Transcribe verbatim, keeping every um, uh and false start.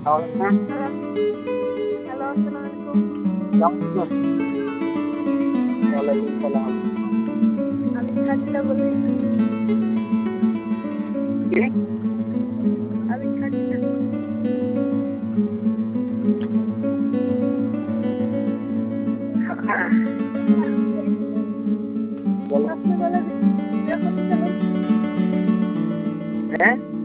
Hello, আসসালামু আলাইকুম। ওয়ালাইকুম সালাম। আমি খাদিজা বলছি। কে? আমি খাদিজা। বলো। রাত্রেবেলা বিয়ে করতে চান? হ্যাঁ?